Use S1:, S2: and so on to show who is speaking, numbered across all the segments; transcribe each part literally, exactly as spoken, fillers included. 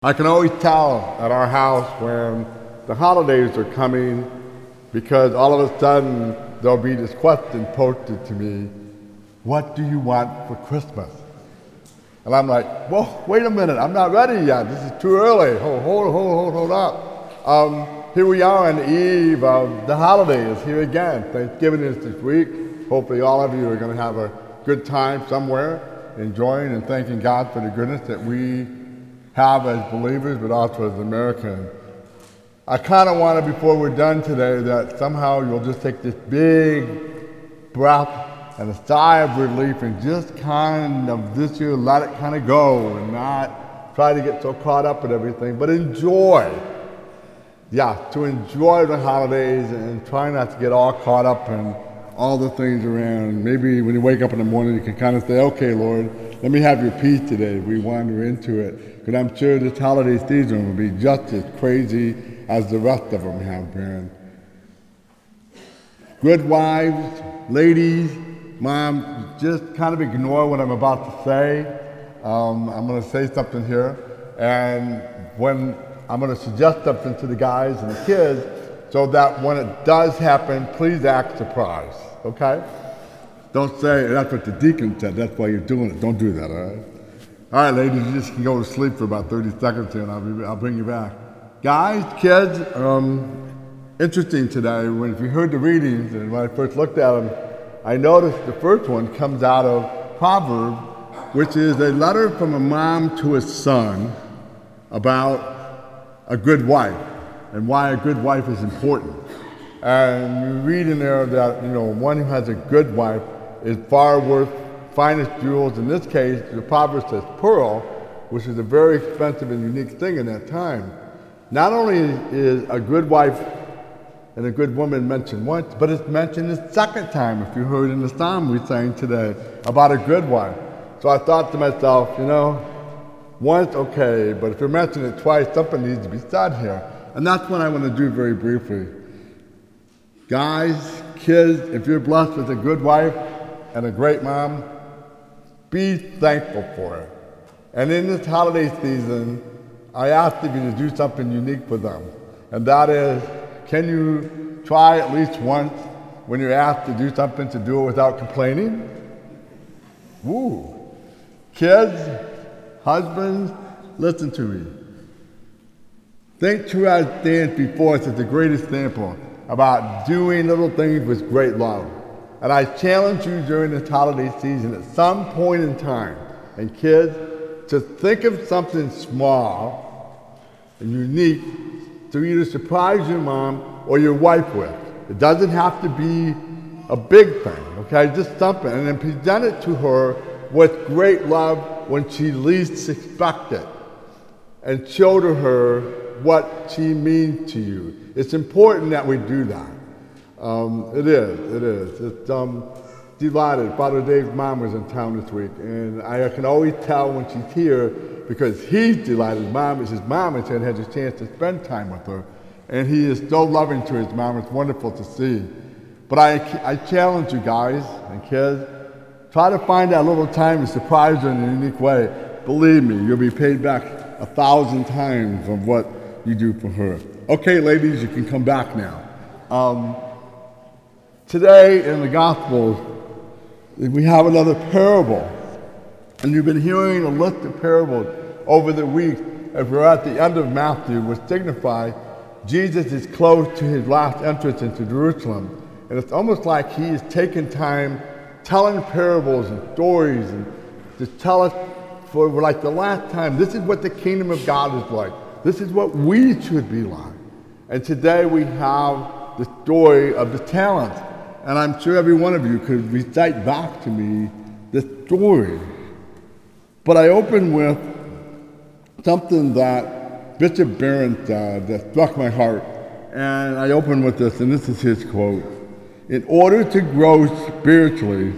S1: I can always tell at our house when the holidays are coming because all of a sudden there'll be this question posted to me, what do you want for Christmas? And I'm like, whoa, wait a minute, I'm not ready yet. This is too early. Hold, hold, hold, hold, hold up. Um, here we are on the eve of the holidays, here again. Thanksgiving is this week. Hopefully all of you are going to have a good time somewhere, enjoying and thanking God for the goodness that we have as believers, but also as Americans. I kind of want to, before we're done today, that somehow you'll just take this big breath and a sigh of relief and just kind of this year let it kind of go and not try to get so caught up with everything, but enjoy. Yeah, to enjoy the holidays and try not to get all caught up in all the things around. Maybe when you wake up in the morning, you can kind of say, okay, Lord, let me have your peace today. We wander into it. Because I'm sure this holiday season will be just as crazy as the rest of them have been. Good wives, ladies, mom, just kind of ignore what I'm about to say. Um, I'm going to say something here. And when I'm going to suggest something to the guys and the kids, so that when it does happen, please act surprised, okay? Don't say, that's what the deacon said, that's why you're doing it. Don't do that, all right? All right, ladies, you just can go to sleep for about thirty seconds here, and I'll, be, I'll bring you back. Guys, kids, um, interesting today. When if you heard the readings, and when I first looked at them, I noticed the first one comes out of Proverbs, which is a letter from a mom to a son about a good wife and why a good wife is important. And you read in there that, you know, one who has a good wife is far worth finest jewels. In this case, the Proverbs says pearl, which is a very expensive and unique thing in that time. Not only is a good wife and a good woman mentioned once, but it's mentioned the second time, if you heard in the psalm we sang today, about a good wife. So I thought to myself, you know, once, okay, but if you're mentioning it twice, something needs to be said here. And that's what I want to do very briefly. Guys, kids, if you're blessed with a good wife and a great mom, be thankful for it. And in this holiday season, I asked of you to do something unique for them. And that is, can you try at least once when you're asked to do something to do it without complaining? Woo. Kids, husbands, listen to me. Think through our dance before us as the great example about doing little things with great love. And I challenge you during this holiday season at some point in time, and kids, to think of something small and unique to either surprise your mom or your wife with. It doesn't have to be a big thing, okay? Just something. And then present it to her with great love when she least expects it. And show to her what she means to you. It's important that we do that. Um, it is, it is. It's um, delighted. Father Dave's mom was in town this week, and I can always tell when she's here because he's delighted. Mom is his mom, and has a chance to spend time with her. And he is so loving to his mom. It's wonderful to see. But I, I challenge you guys and kids, try to find that little time to surprise her in a unique way. Believe me, you'll be paid back a thousand times of what you do for her. Okay, ladies, you can come back now. Um, today in the Gospels, we have another parable. And you've been hearing a list of parables over the week as we're at the end of Matthew, which signify Jesus is close to his last entrance into Jerusalem. And it's almost like he is taking time telling parables and stories and to tell us for like the last time, this is what the kingdom of God is like. This is what we should be like. And today we have the story of the talents. And I'm sure every one of you could recite back to me the story. But I open with something that Bishop Barron said that struck my heart. And I open with this, and this is his quote. In order to grow spiritually,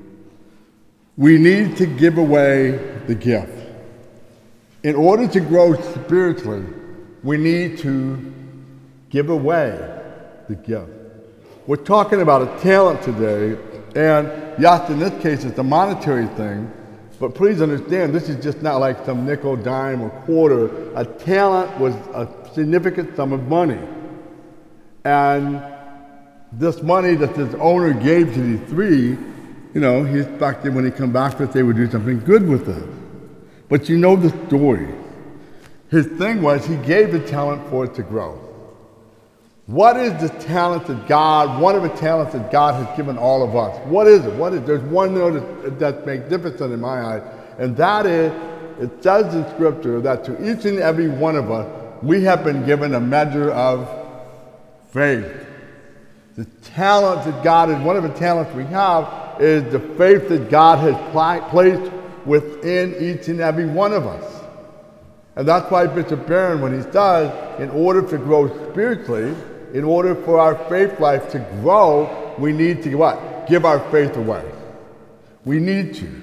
S1: we need to give away the gift. In order to grow spiritually, we need to give away the gift. We're talking about a talent today, and yes, in this case, it's a monetary thing, But please understand, this is just not like some nickel, dime, or quarter. A talent was a significant sum of money. And this money that this owner gave to these three, you know, he expected when he come back that they would do something good with it. But you know the story. His thing was he gave the talent for it to grow. What is the talent that God, one of the talents that God has given all of us? What is it? What is, there's one note that's magnificent in my eyes, and that is, it says in Scripture that to each and every one of us, we have been given a measure of faith. The talent that God is, one of the talents we have is the faith that God has pl- placed within each and every one of us. And that's why Bishop Barron, when he says, in order to grow spiritually, in order for our faith life to grow, we need to what? Give our faith away. We need to.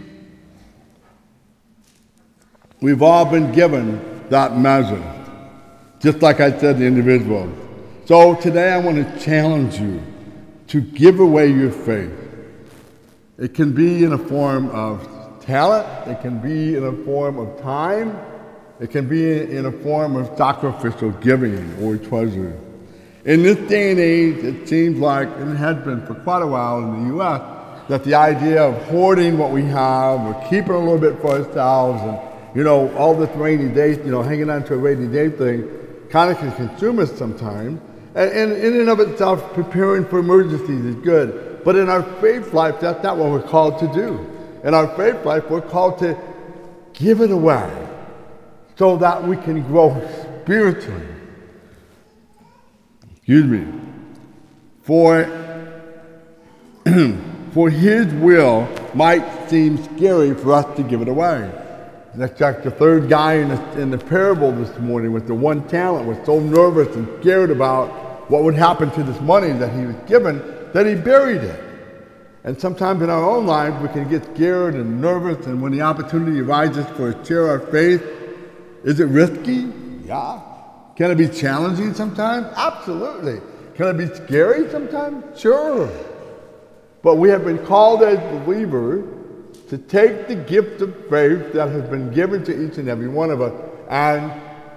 S1: We've all been given that measure, just like I said, the individual. So today I want to challenge you to give away your faith. It can be in a form of talent. It can be in a form of time. It can be in a form of sacrificial giving or treasure. In this day and age, it seems like, and it has been for quite a while in the U S, that the idea of hoarding what we have or keeping a little bit for ourselves and, you know, all this rainy day, you know, hanging on to a rainy day thing kind of can consume us sometimes. And, and in and of itself, preparing for emergencies is good. But in our faith life, that's not what we're called to do. In our faith life, we're called to give it away so that we can grow spiritually. Excuse me. For, for his will might seem scary for us to give it away. That's like the third guy in the, in the parable this morning with the one talent was so nervous and scared about what would happen to this money that he was given that he buried it. And sometimes in our own lives we can get scared and nervous, and when the opportunity arises for a share our faith, is it risky? Yeah. Can it be challenging sometimes? Absolutely. Can it be scary sometimes? Sure. But we have been called as believers to take the gift of faith that has been given to each and every one of us and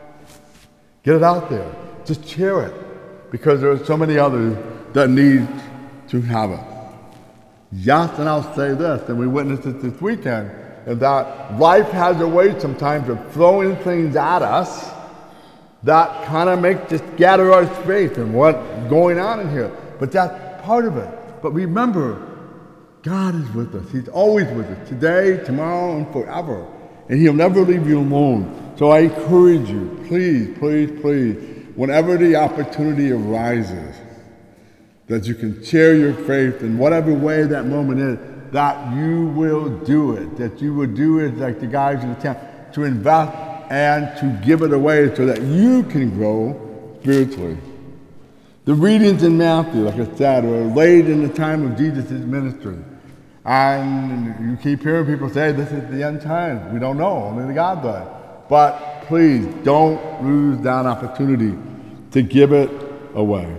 S1: get it out there. Just share it, because there are so many others that need to have it. Yes, and I'll say this, and we witnessed it this weekend, is that life has a way sometimes of throwing things at us that kind of make us gather our faith and what's going on in here. But that's part of it. But remember, God is with us. He's always with us, today, tomorrow, and forever. And he'll never leave you alone. So I encourage you, please, please, please, whenever the opportunity arises, that you can share your faith in whatever way that moment is, that you will do it, that you will do it like the guys in the town, to invest and to give it away so that you can grow spiritually. The readings in Matthew, like I said, were laid in the time of Jesus' ministry. And you keep hearing people say, this is the end times. We don't know, only the God does. But please, don't lose that opportunity to give it away.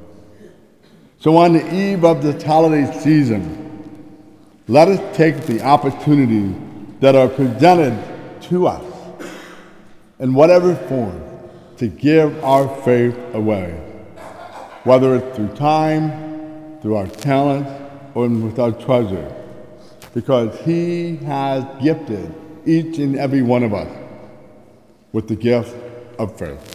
S1: So on the eve of this holiday season, let us take the opportunities that are presented to us in whatever form to give our faith away, whether it's through time, through our talents, or with our treasure, because he has gifted each and every one of us with the gift of faith.